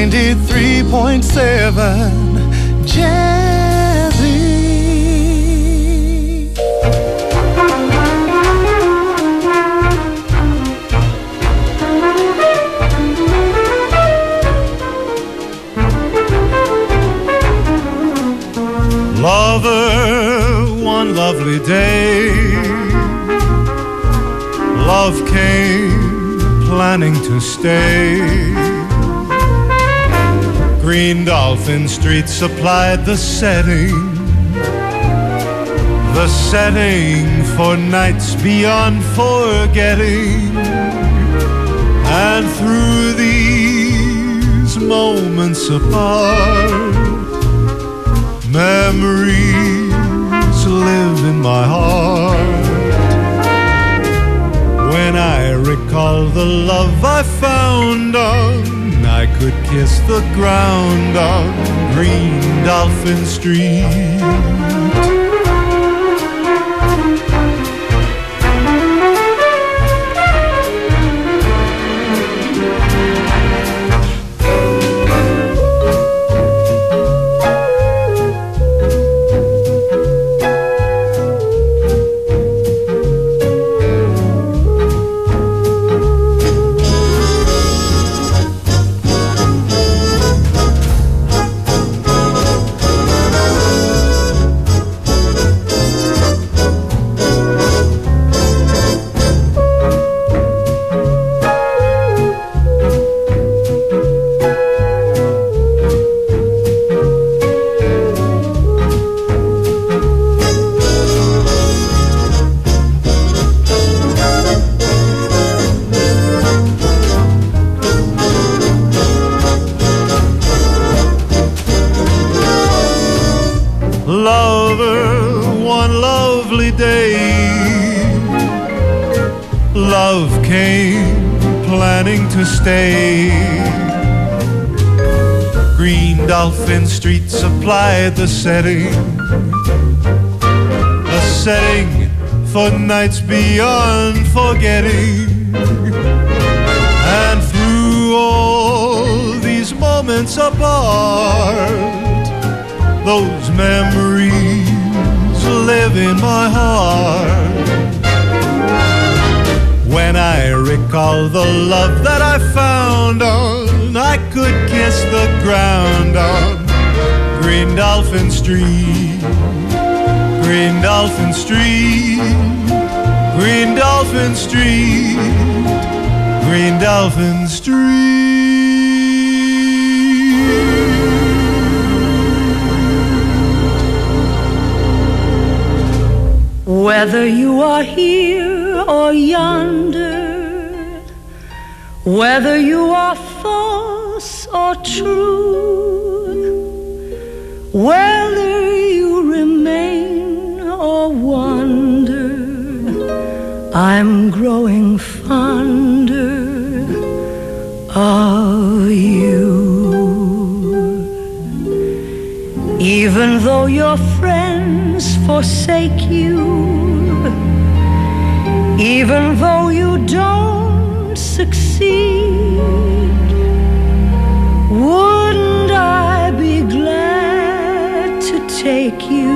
93.7 Jazzy. Lover, one lovely day, love came planning to stay. Green Dolphin Street supplied the setting for nights beyond forgetting. And through these moments apart, memories live in my heart. When I recall the love I found on, I could kiss the ground on Green Dolphin Street. Love came planning to stay. Green Dolphin Street supplied the setting for nights beyond forgetting. And through all these moments apart, those memories live in my heart. When I recall the love that I found on, I could kiss the ground on Green Dolphin Street. Green Dolphin Street, Green Dolphin Street, Green Dolphin Street. Whether you are here or yonder, whether you are false or true, whether you remain or wander, I'm growing fonder of you. Even though your friends forsake you, even though you don't succeed, wouldn't I be glad to take you,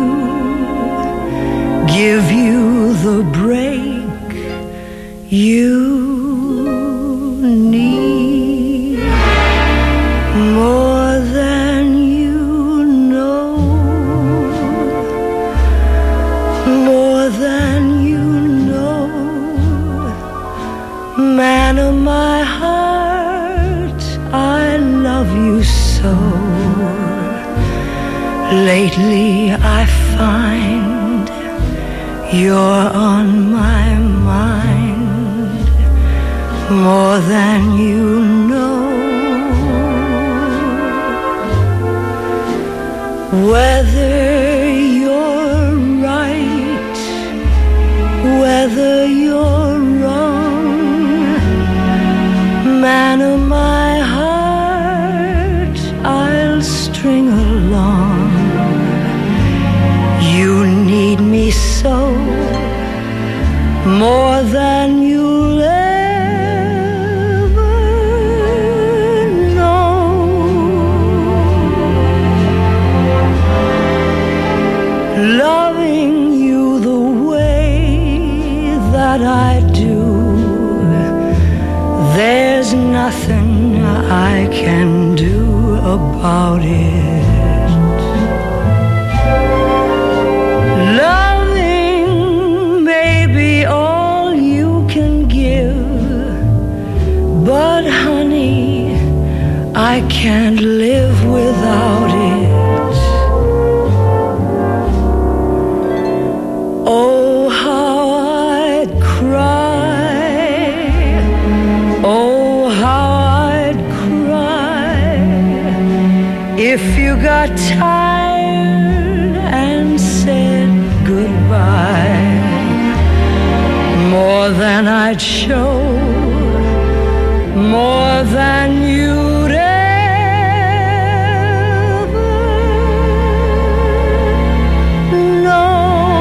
give you the break you need, more than you know, more than you know. Man of my heart, I love you so. Lately I find you're on my mind, more than you know. Whether you're right, whether you're wrong, man of my heart, I'll string along. You need me so, more than you'll ever know. I can do about it. Loving may be all you can give, but honey, I can't live without it. Oh, how I'd cry. Oh, how I'd cry if you got tired and said goodbye. More than I'd show, more than you'd ever know.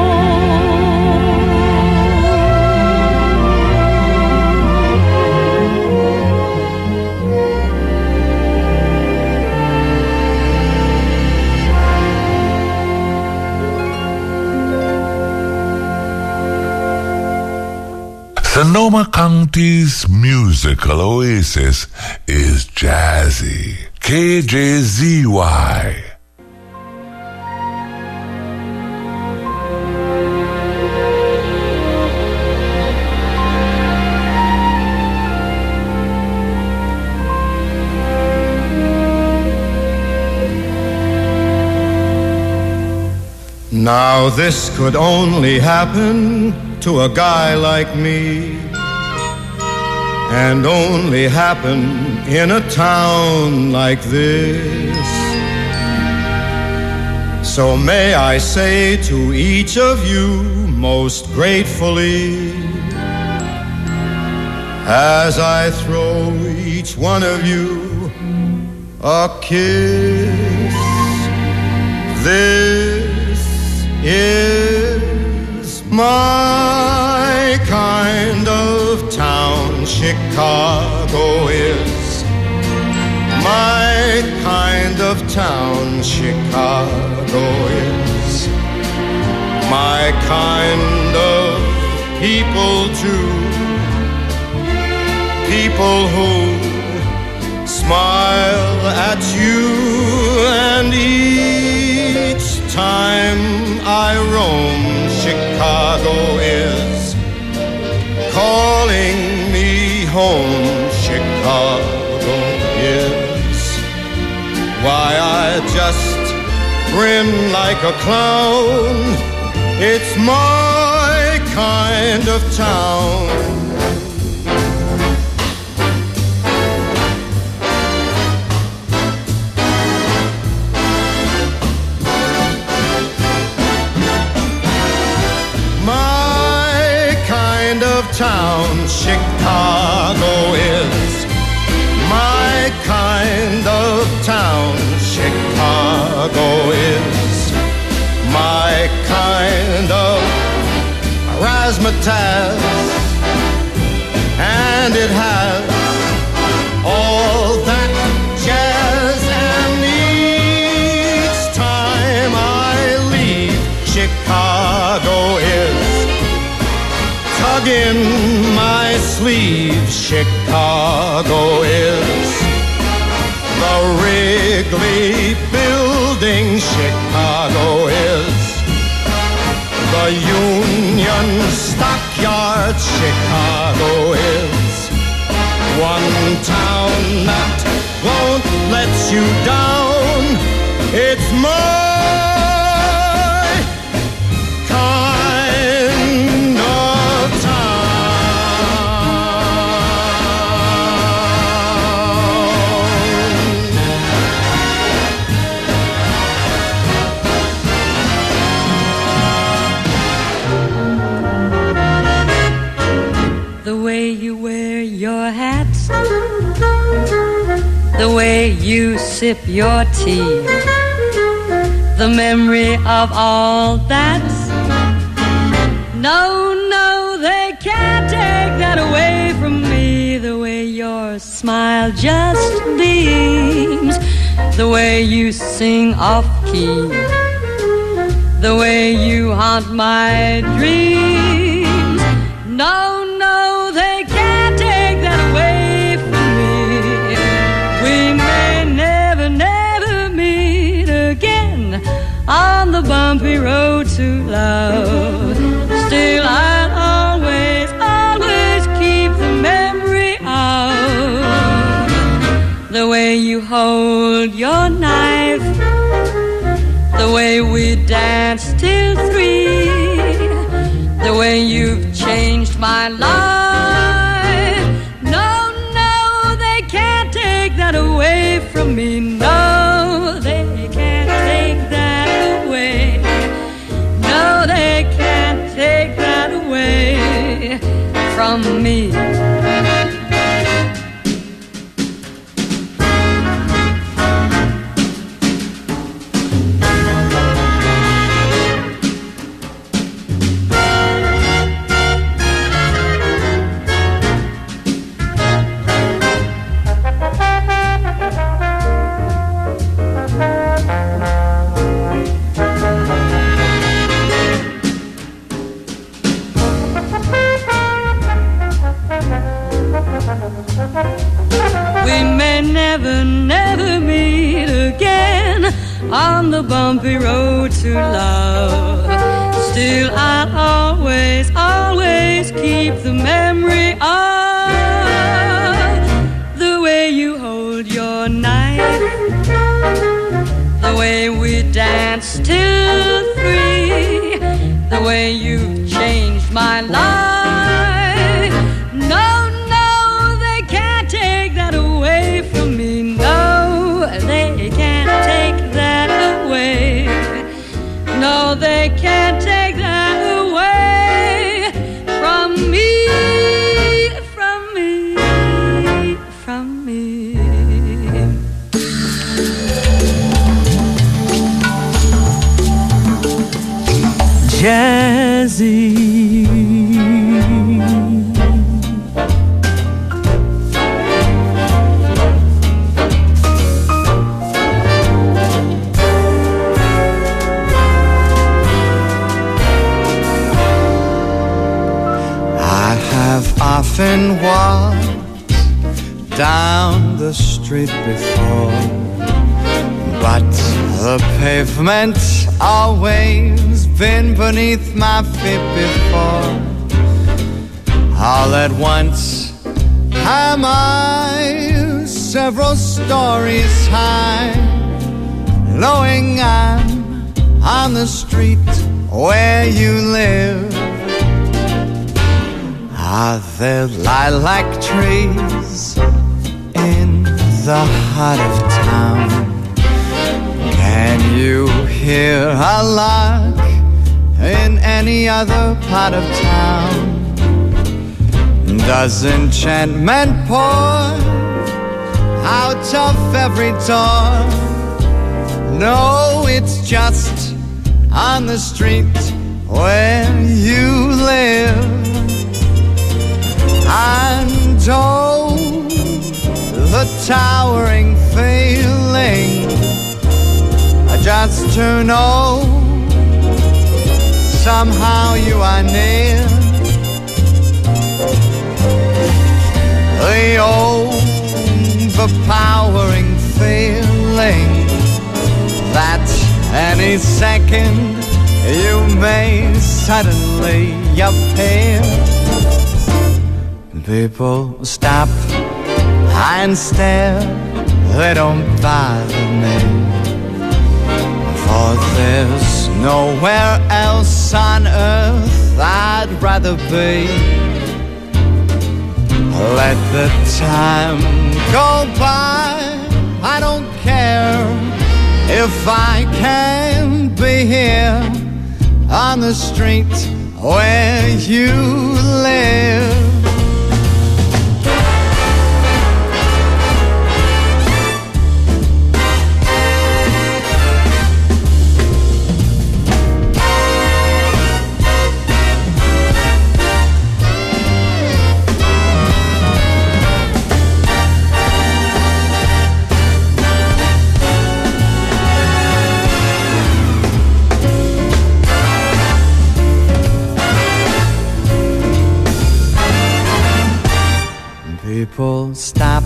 Sonoma County's musical oasis is Jazzy. KJZY. Now this could only happen to a guy like me, and only happen in a town like this. So may I say to each of you most gratefully, as I throw each one of you a kiss, this is my kind of town. Chicago is my kind of town. Chicago is my kind of people too. People who smile at you, and each time I roam, Chicago is calling me home. Chicago is why I just grin like a clown. It's my kind of town. Town, Chicago is my kind of town. Chicago is my kind of razzmatazz, and it has all that jazz. And each time I leave, Chicago is in my sleeve. Chicago is the Wrigley Building. Chicago is the Union Stockyard. Chicago is one town that won't let you down. It's my the way you sip your tea, the memory of all that. No, they can't take that away from me. The way your smile just beams, the way you sing off-key, the way you haunt my dreams. No, they can't take that away from me. bumpy road to love. Still I'll always, always keep the memory of the way you hold your knife, the way we danced till 3, the way you've changed my life. No, no, they can't take that away from me. No, they can't take that away. No, they can't take that away from me. We may never, never meet again on the bumpy road to love. Still I'll always, always keep the memory of the way you hold your knife, the way we danced till 3, the way you've changed my life. No, no, they can't take that away from me. No, they can't take that away. No, they can't take that away from me, from me, from me. Jazzy. Often walked down the street before, but the pavement's always been beneath my feet before. All at once am I several stories high, knowing I'm on the street where you live. Are there lilac trees in the heart of town? Can you hear a lark in any other part of town? Does enchantment pour out of every door? No, it's just on the street where you live. And oh, the towering feeling just to know somehow you are near. The overpowering feeling that any second you may suddenly appear. People stop and stare, they don't bother me, for there's nowhere else on earth I'd rather be. Let the time go by, I don't care if I can be here on the street where you live. People stop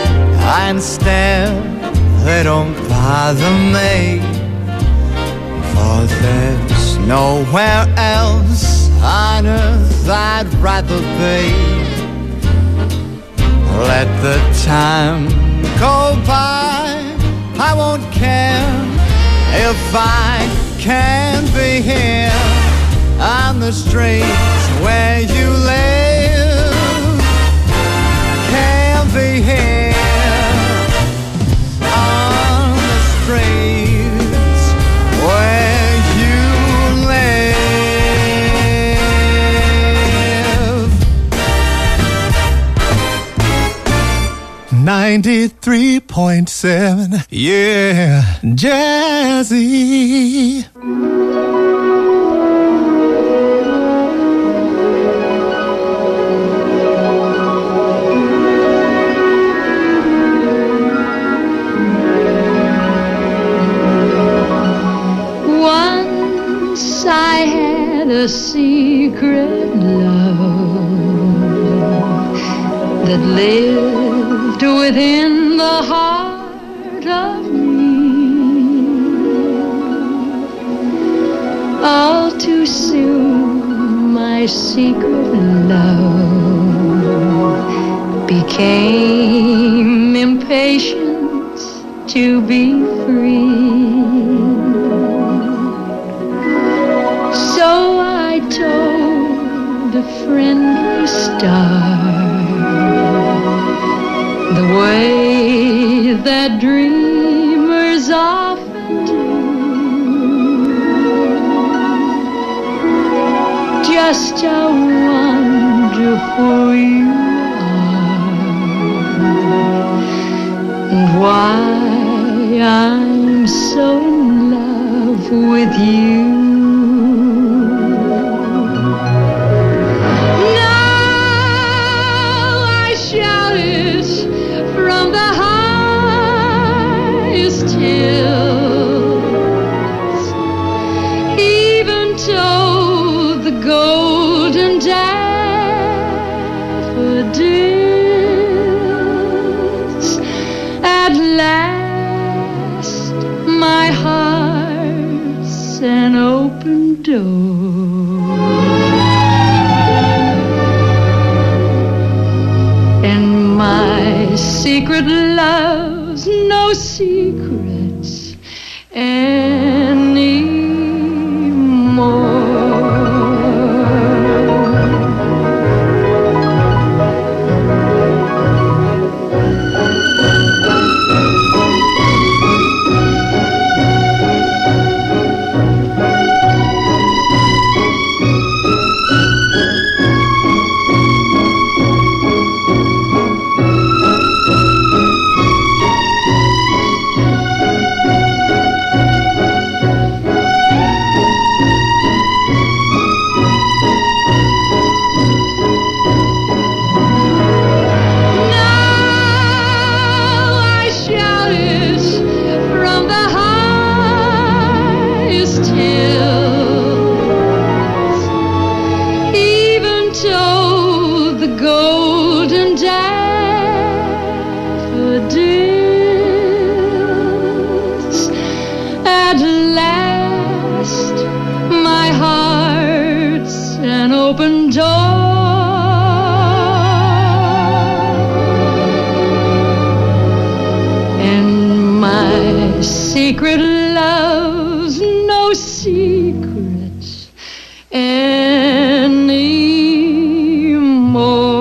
and stare, they don't bother me, For there's nowhere else on earth I'd rather be. Let the time go by, I won't care if I can't be here on the streets where you live. Can't be here on the streets where you live. 93.7, yeah, Jazzy. Once I had a secret love that lived within the heart of me. All too soon my secret love became impatient to be free. So I told a friendly star the way that dreamers often do. Just how wonderful you are, and why I'm so in love with you. And my secret love's no secrets anymore. Secret love's no secrets anymore.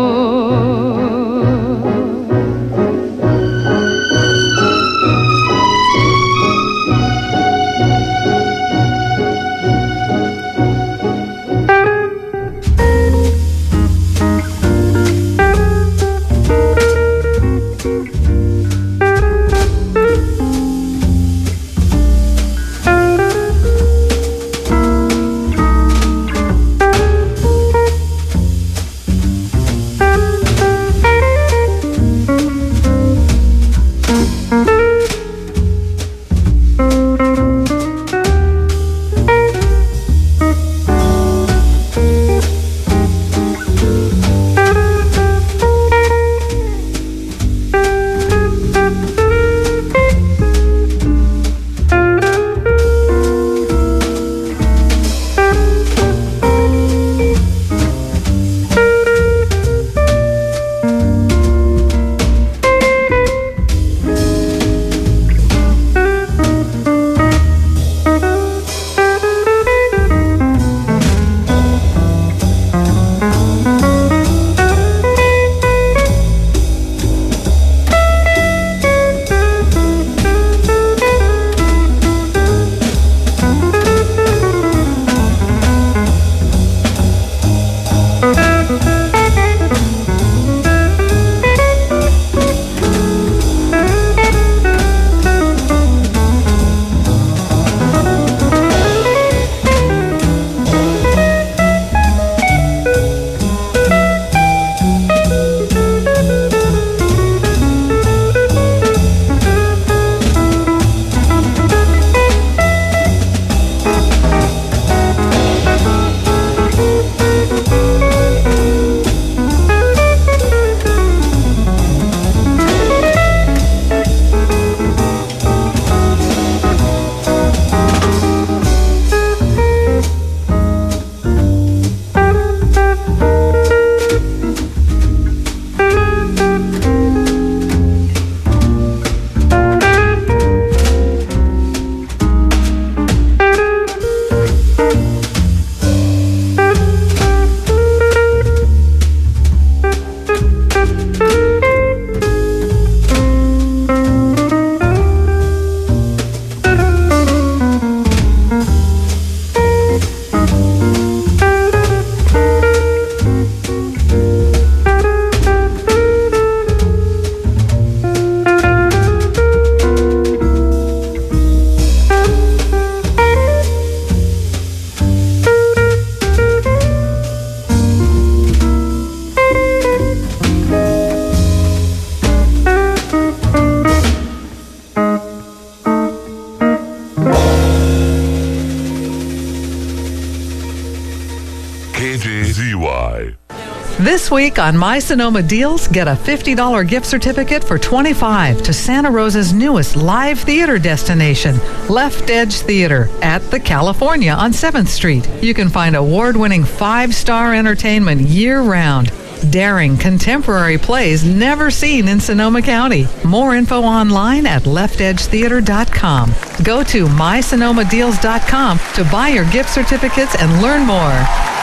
KJZY. This week on My Sonoma Deals, get a $50 gift certificate for $25 to Santa Rosa's newest live theater destination, Left Edge Theater at the California on 7th Street. You can find award-winning 5-star entertainment year-round. Daring contemporary plays never seen in Sonoma County. More info online at leftedgetheater.com. Go to mysonomadeals.com to buy your gift certificates and learn more.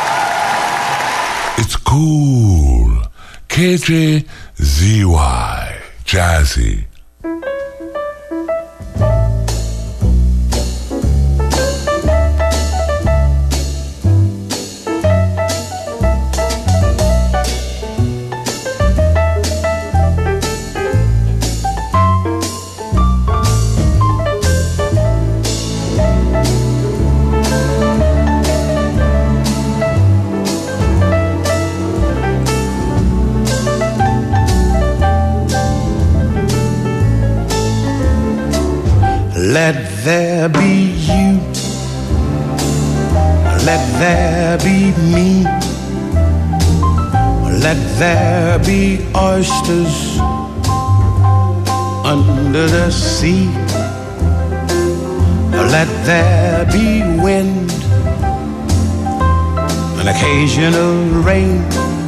It's cool. KJZY. Jazzy. Let there be you, let there be me, let there be oysters under the sea, let there be wind, an occasional rain,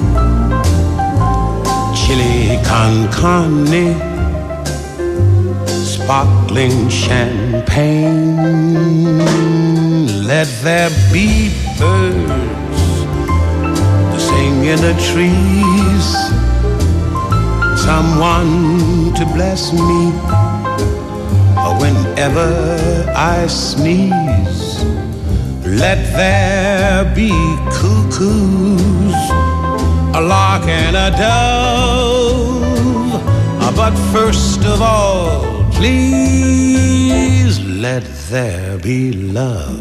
chili con carne, sparkling champagne. Let there be birds to sing in the trees, someone to bless me whenever I sneeze. Let there be cuckoos, a lark and a dove, but first of all, please let there be love.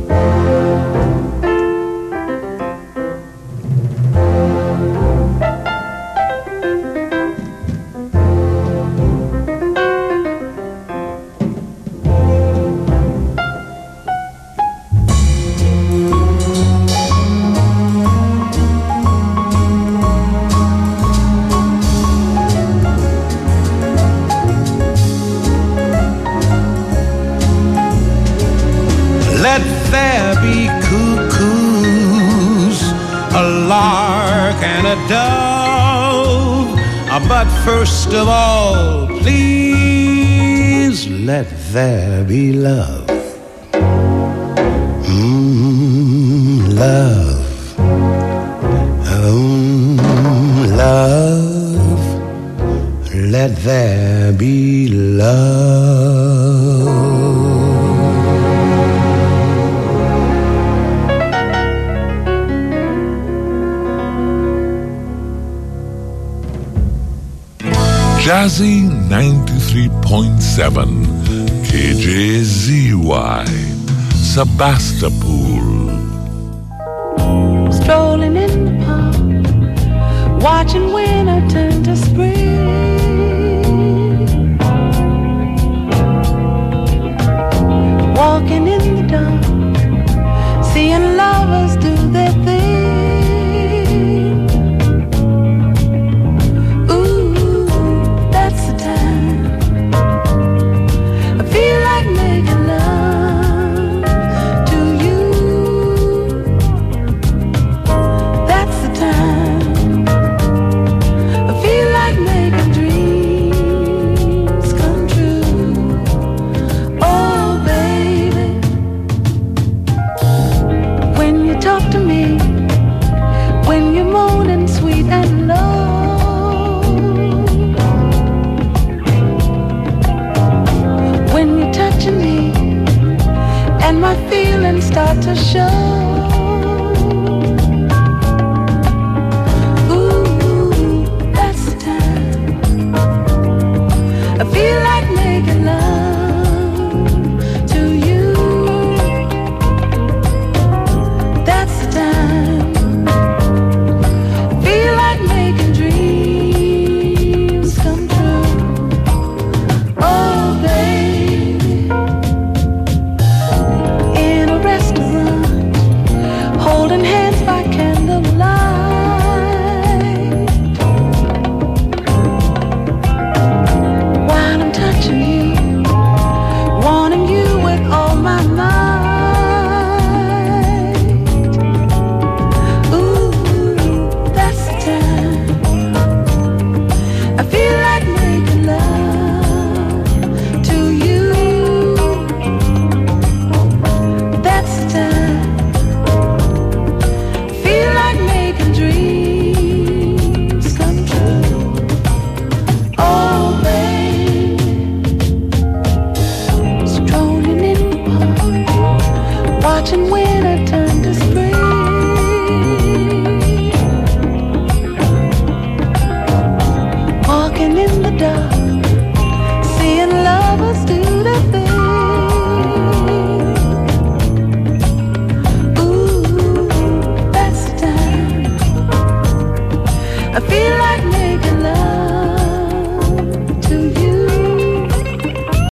Let there be cuckoos, a lark and a dove, but first of all, please let there be love. Love. Love. Let there be love. Jazzy 93.7 KJZY Sebastopol. Strolling in the park, watching winter turn to spring, walking in the dark, seeing lovers do their thing. Start to show. Ooh, that's the time I feel like making love.